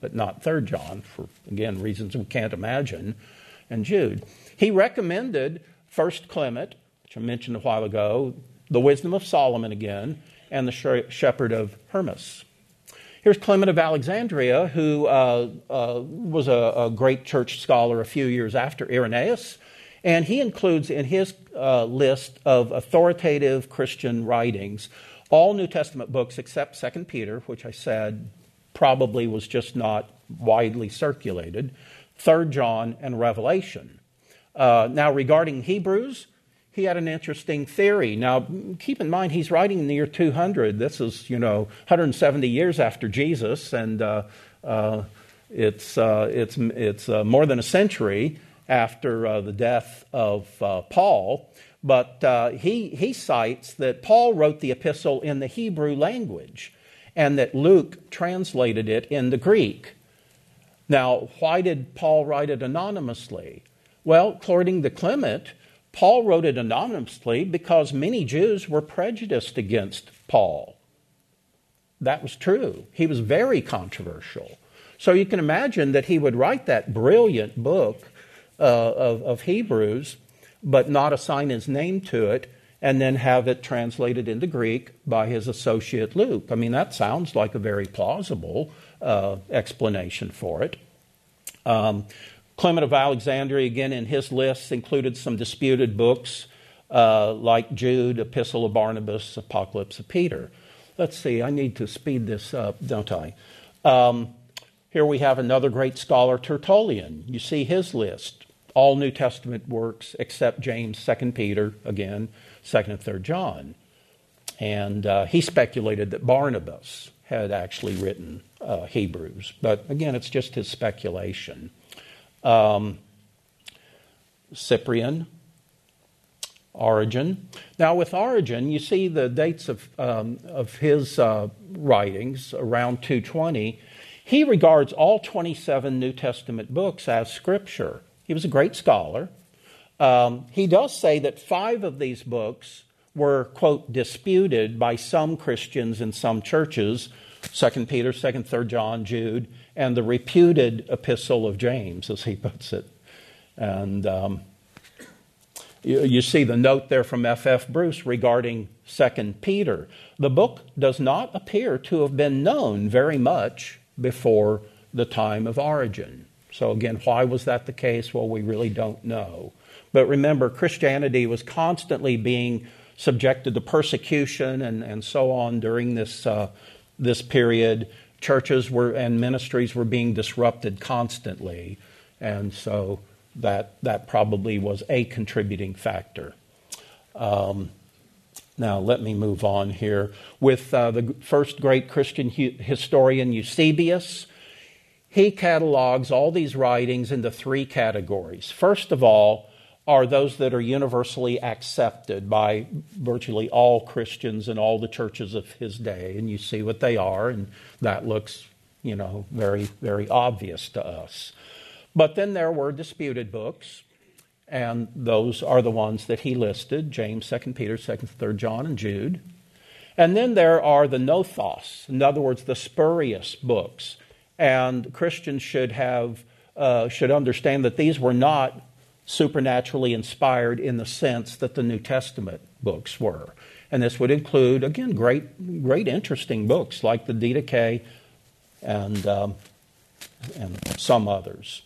but not Third John, for, again, reasons we can't imagine, and Jude. He recommended First Clement, which I mentioned a while ago, the Wisdom of Solomon again, and the Shepherd of Hermas. Here's Clement of Alexandria, who uh, uh, was a, a great church scholar a few years after Irenaeus, and he includes in his uh, list of authoritative Christian writings all New Testament books except Second Peter, which I said probably was just not widely circulated, Third John, and Revelation. Uh, now, regarding Hebrews, he had an interesting theory. Now, keep in mind, he's writing in the year two hundred. This is, you know, one hundred seventy years after Jesus, and uh, uh, it's uh, it's it's uh, more than a century after uh, the death of uh, Paul. But uh, he he cites that Paul wrote the epistle in the Hebrew language, and that Luke translated it in the Greek. Now, why did Paul write it anonymously? Well, according to Clement, Paul wrote it anonymously because many Jews were prejudiced against Paul. That was true. He was very controversial. So you can imagine that he would write that brilliant book uh, of, of Hebrews, but not assign his name to it, and then have it translated into Greek by his associate Luke. I mean, that sounds like a very plausible uh, explanation for it. Um, Clement of Alexandria, again, in his lists included some disputed books uh, like Jude, Epistle of Barnabas, Apocalypse of Peter. Let's see, I need to speed this up, don't I? Um, here we have another great scholar, Tertullian. You see his list, all New Testament works except James, Second Peter, again, Second and Third John. And uh, he speculated that Barnabas had actually written uh, Hebrews. But again, it's just his speculation. Um, Cyprian, Origen. Now, with Origen, you see the dates of um, of his uh, writings around two twenty. He regards all twenty-seven New Testament books as Scripture. He was a great scholar. Um, he does say that five of these books were, quote, disputed by some Christians in some churches, Second Peter, Second, Third John, Jude, and the reputed Epistle of James, as he puts it. And um, you, you see the note there from F F Bruce regarding Second Peter. The book does not appear to have been known very much before the time of Origen. So again, why was that the case? Well, we really don't know. But remember, Christianity was constantly being subjected to persecution and, and so on during this uh, this period. Churches were and ministries were being disrupted constantly, and so that that probably was a contributing factor. Um, now let me move on here with uh, the first great Christian hu- historian Eusebius. He catalogs all these writings into three categories. First of all, are those that are universally accepted by virtually all Christians in all the churches of his day. And you see what they are, and that looks, you know, very, very obvious to us. But then there were disputed books, and those are the ones that he listed, James, Second Peter, Second, Third John, and Jude. And then there are the nothos, in other words, the spurious books. And Christians should have, uh, should understand that these were not supernaturally inspired in the sense that the New Testament books were. And this would include, again, great, great interesting books like the Didache and, um, and some others.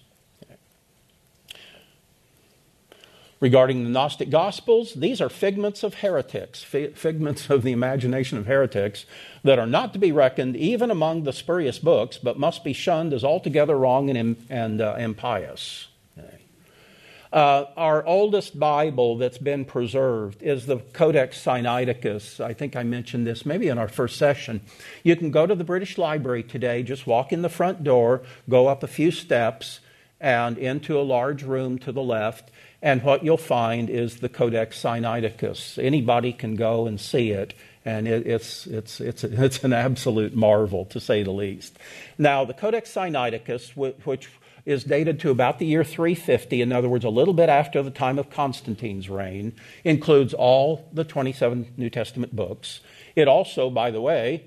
Regarding the Gnostic Gospels, these are figments of heretics, figments of the imagination of heretics that are not to be reckoned even among the spurious books, but must be shunned as altogether wrong and, and uh, impious. Uh, our oldest Bible that's been preserved is the Codex Sinaiticus. I think I mentioned this maybe in our first session. You can go to the British Library today, just walk in the front door, go up a few steps, and into a large room to the left, and what you'll find is the Codex Sinaiticus. Anybody can go and see it, and it, it's, it's, it's, it's an absolute marvel, to say the least. Now, the Codex Sinaiticus, which is dated to about the year three fifty, in other words, a little bit after the time of Constantine's reign, includes all the twenty-seven New Testament books. It also, by the way,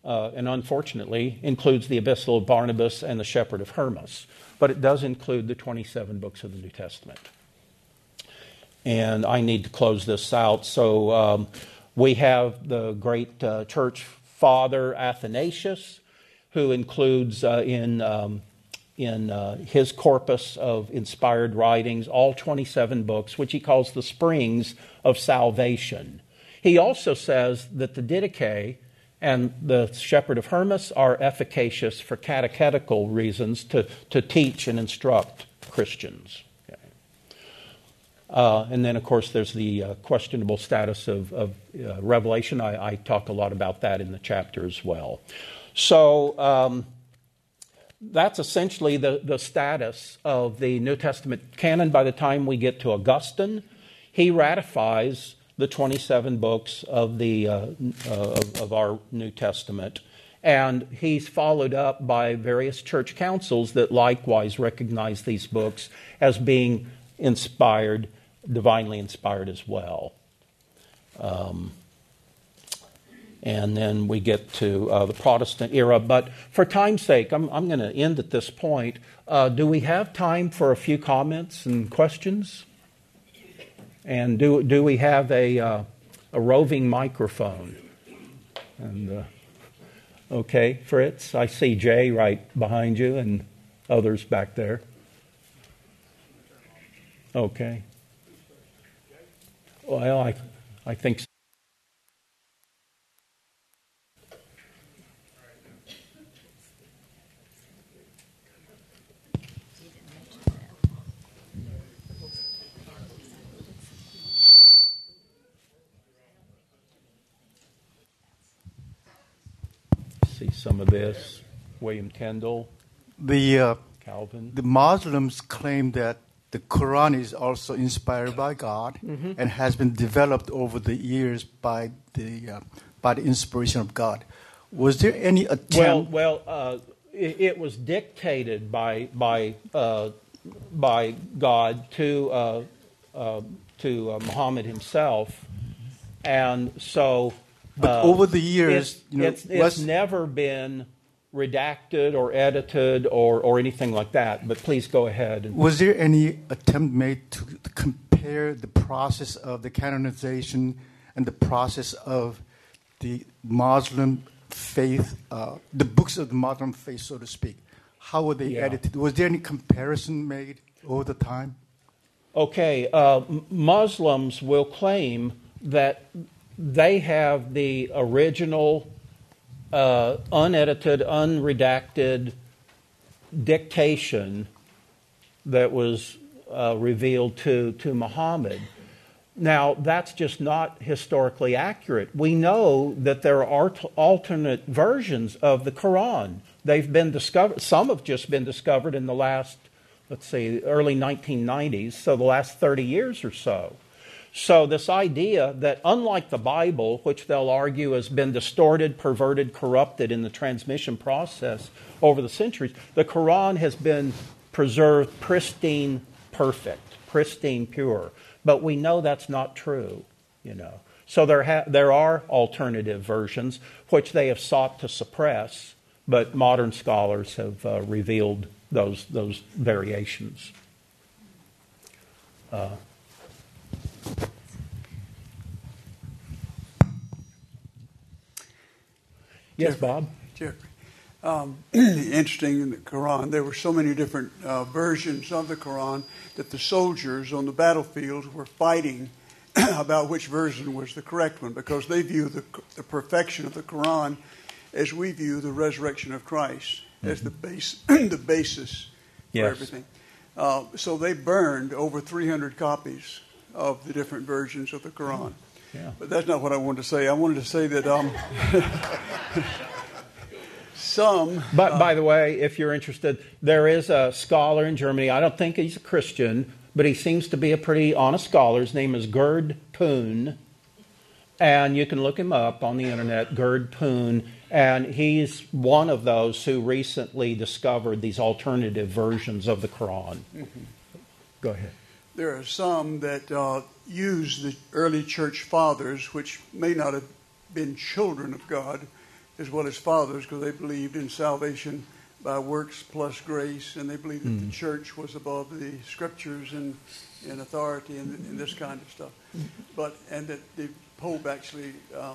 uh, and unfortunately includes the Epistle of Barnabas and the Shepherd of Hermas. But it does include the twenty-seven books of the New Testament. And I need to close this out. So um, we have the great uh, church father Athanasius, who includes uh, in um, in uh, his corpus of inspired writings all twenty-seven books, which he calls the springs of salvation. He also says that the Didache and the Shepherd of Hermas are efficacious for catechetical reasons to, to teach and instruct Christians. Okay. Uh, and then, of course, there's the uh, questionable status of, of uh, Revelation. I, I talk a lot about that in the chapter as well. So um, that's essentially the, the status of the New Testament canon by the time we get to Augustine. He ratifies the twenty-seven books of the uh, uh, of, of our New Testament, and he's followed up by various church councils that likewise recognize these books as being inspired, divinely inspired as well. Um, and then we get to uh, the Protestant era. But for time's sake, I'm, I'm going to end at this point. Uh, do we have time for a few comments and questions? And do do we have a uh, a roving microphone? And uh, okay, Fritz, I see Jay right behind you and others back there. Okay. Well, I I think so. See some of this. William Tyndale, The uh, Calvin. the Muslims claim that the Quran is also inspired by God Mm-hmm. and has been developed over the years by the uh, by the inspiration of God. Was there any attempt? Well, well, uh, it, it was dictated by by uh, by God to uh, uh, to uh, Muhammad himself, and so. But uh, over the years, it's, you know, it's, it's was- never been redacted or edited or, or anything like that. But please go ahead. And, Was there any attempt made to, to compare the process of the canonization and the process of the Muslim faith, uh, the books of the Muslim faith, so to speak? How were they Yeah. edited? Was there any comparison made over the time? Okay, uh, M- Muslims will claim that they have the original, uh, unedited, unredacted dictation that was uh, revealed to, to Muhammad. Now, that's just not historically accurate. We know that there are t- alternate versions of the Quran. They've been discovered, some have just been discovered in the last, let's say, early nineteen nineties, so the last thirty years or so. So this idea that unlike the Bible, which they'll argue has been distorted, perverted, corrupted in the transmission process over the centuries, the Quran has been preserved pristine, perfect, pristine, pure. But we know that's not true, you know. So there ha- there are alternative versions which they have sought to suppress, but modern scholars have uh, revealed those those variations. Uh, yes, Bob? Jeffrey. Um, interesting in the Quran, there were so many different uh, versions of the Quran that the soldiers on the battlefields were fighting about which version was the correct one, because they view the, the perfection of the Quran as we view the resurrection of Christ mm-hmm. as the base, the basis for yes. everything. Uh, so they burned over three hundred copies of the different versions of the Quran. Yeah. But that's not what I wanted to say. I wanted to say that um, some... But uh, by the way, if you're interested, there is a scholar in Germany. I don't think he's a Christian, but he seems to be a pretty honest scholar. His name is Gerd Poon, and you can look him up on the internet, Gerd Poon, and he's one of those who recently discovered these alternative versions of the Quran. Mm-hmm. Go ahead. There are some that uh, use the early church fathers, which may not have been children of God, as well as fathers, because they believed in salvation by works plus grace, and they believed that Mm. the church was above the scriptures and, and authority and, and this kind of stuff. But and that the Pope actually um,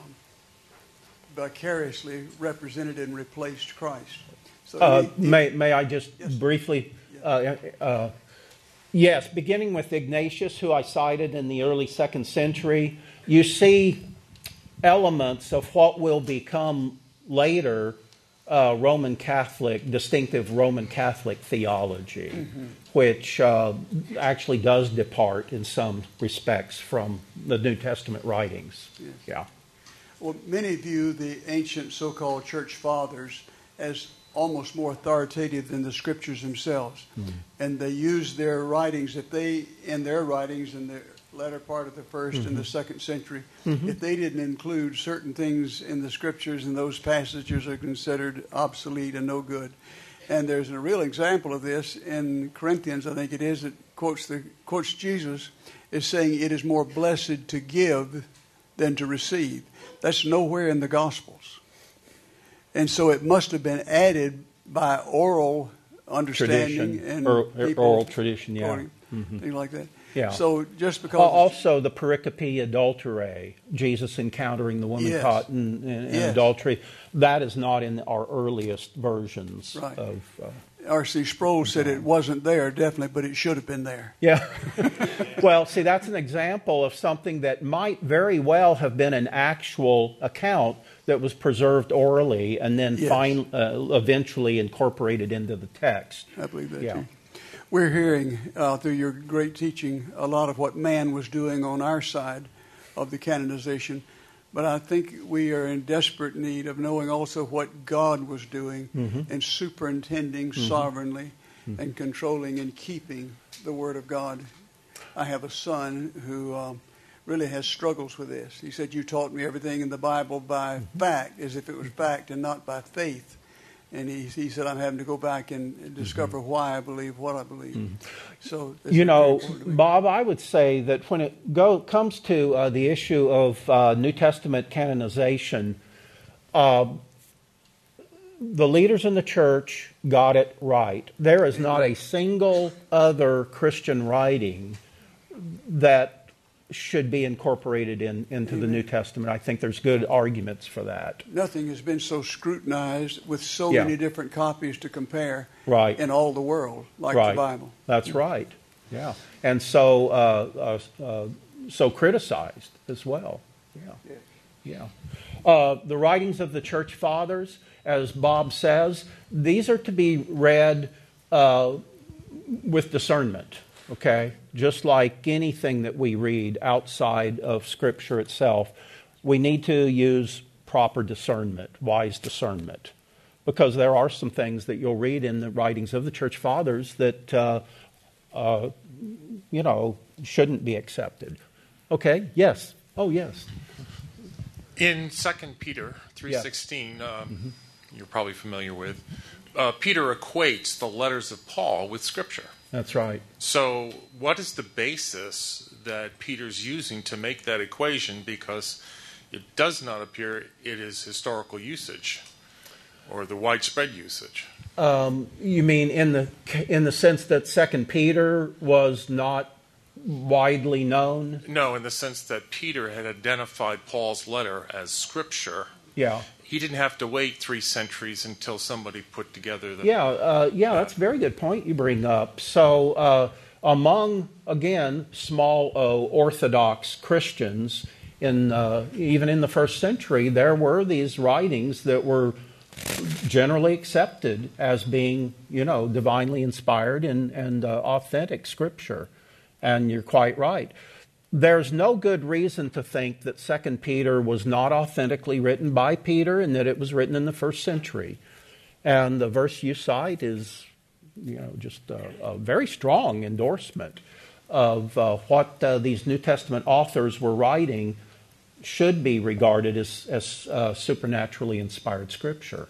vicariously represented and replaced Christ. So Uh, he- he- may, may I just Yes. briefly? Uh, uh, yes, beginning with Ignatius, who I cited in the early second century, you see elements of what will become later uh, Roman Catholic, distinctive Roman Catholic theology, mm-hmm. which uh, actually does depart in some respects from the New Testament writings. Yes. Yeah. Well, many view the ancient so-called church fathers as almost more authoritative than the scriptures themselves. Mm-hmm. And they use their writings, if they, in their writings in the latter part of the first mm-hmm. and the second century, mm-hmm. if they didn't include certain things in the scriptures, and those passages are considered obsolete and no good. And there's a real example of this in Corinthians, I think it is, that quotes, the, quotes Jesus as saying it is more blessed to give than to receive. That's nowhere in the Gospels. And so it must have been added by oral understanding tradition, and or, people oral tradition, yeah. quoting, Mm-hmm. things like that. Yeah. So just because... Also, the pericope adulterae, Jesus encountering the woman yes. caught in, in, in yes. adultery, that is not in our earliest versions right. of... Uh, R C Sproul said it wasn't there, definitely, but it should have been there. Yeah. Well, see, that's an example of something that might very well have been an actual account that was preserved orally and then yes. fin- uh, eventually incorporated into the text. I believe that, yeah. too. We're hearing, uh, through your great teaching, a lot of what man was doing on our side of the canonization. But I think we are in desperate need of knowing also what God was doing mm-hmm. and superintending mm-hmm. sovereignly mm-hmm. and controlling and keeping the Word of God. I have a son who um, really has struggles with this. He said, you taught me everything in the Bible by mm-hmm. fact, as if it was fact and not by faith. And he, he said, I'm having to go back and discover mm-hmm. why I believe what I believe. Mm-hmm. So, you know, Bob, I would say that when it go, comes to uh, the issue of uh, New Testament canonization, uh, the leaders in the church got it right. There is not a single other Christian writing that should be incorporated in, into Amen. The New Testament. I think there's good arguments for that. Nothing has been so scrutinized with so yeah. many different copies to compare right. in all the world, like right. the Bible. That's right. Yeah, and so uh, uh, uh, so criticized as well. Yeah, yeah. yeah. Uh, the writings of the church fathers, as Bob says, these are to be read uh, with discernment. Okay, just like anything that we read outside of Scripture itself, we need to use proper discernment, wise discernment, because there are some things that you'll read in the writings of the church fathers that, uh, uh, you know, shouldn't be accepted. Okay, yes. Oh, yes. In Second Peter three sixteen, um, mm-hmm. you're probably familiar with, uh, Peter equates the letters of Paul with Scripture. That's right. So what is the basis that Peter's using to make that equation? Because it does not appear it is historical usage or the widespread usage. Um, you mean in the in the sense that Second Peter was not widely known? No, in the sense that Peter had identified Paul's letter as Scripture. Yeah. He didn't have to wait three centuries until somebody put together the... Yeah, uh, yeah, that's a very good point you bring up. So uh, among, again, small O Orthodox Christians, in uh, even in the first century, there were these writings that were generally accepted as being, you know, divinely inspired and, and uh, authentic Scripture. And you're quite right. There's no good reason to think that Second Peter was not authentically written by Peter and that it was written in the first century. And the verse you cite is, you know, just a, a very strong endorsement of uh, what uh, these New Testament authors were writing should be regarded as, as uh, supernaturally inspired Scripture.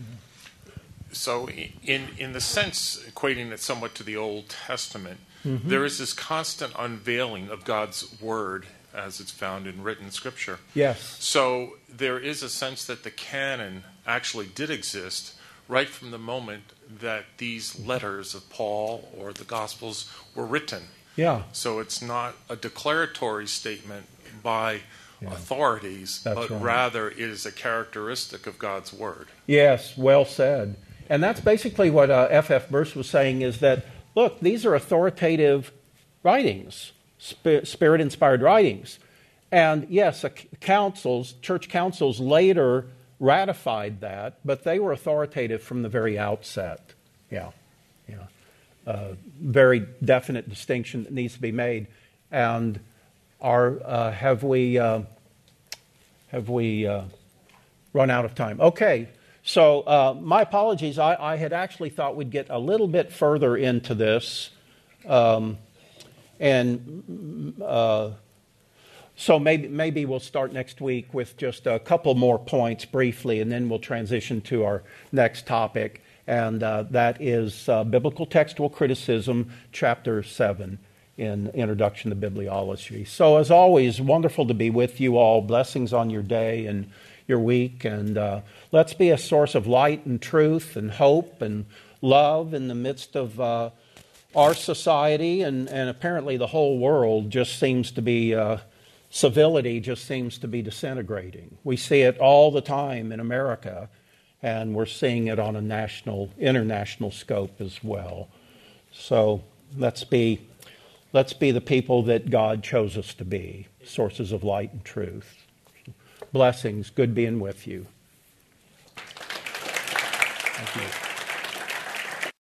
So in, in the sense, equating it somewhat to the Old Testament, mm-hmm. there is this constant unveiling of God's Word as it's found in written scripture. Yes. So there is a sense that the canon actually did exist right from the moment that these letters of Paul or the Gospels were written. Yeah. So it's not a declaratory statement by Yeah. authorities, That's but right. rather it is a characteristic of God's Word. Yes, well said. And that's basically what uh, F F Bruce was saying, is that, look, these are authoritative writings, sp- Spirit-inspired writings. And yes, uh, councils, church councils later ratified that, but they were authoritative from the very outset. Yeah, yeah. Uh, very definite distinction that needs to be made. And are uh, have we uh, have we uh, run out of time? Okay. So uh, my apologies. I, I had actually thought we'd get a little bit further into this, um, and uh, so maybe maybe we'll start next week with just a couple more points briefly, and then we'll transition to our next topic, and uh, that is uh, Biblical Textual Criticism, Chapter Seven, in Introduction to Bibliology. So as always, wonderful to be with you all. Blessings on your day and your week, and uh, let's be a source of light and truth and hope and love in the midst of uh, our society, and, and apparently the whole world just seems to be, uh, civility just seems to be disintegrating. We see it all the time in America, and we're seeing it on a national, international scope as well. So let's be, let's be the people that God chose us to be, sources of light and truth. Blessings. Good being with you. Thank you.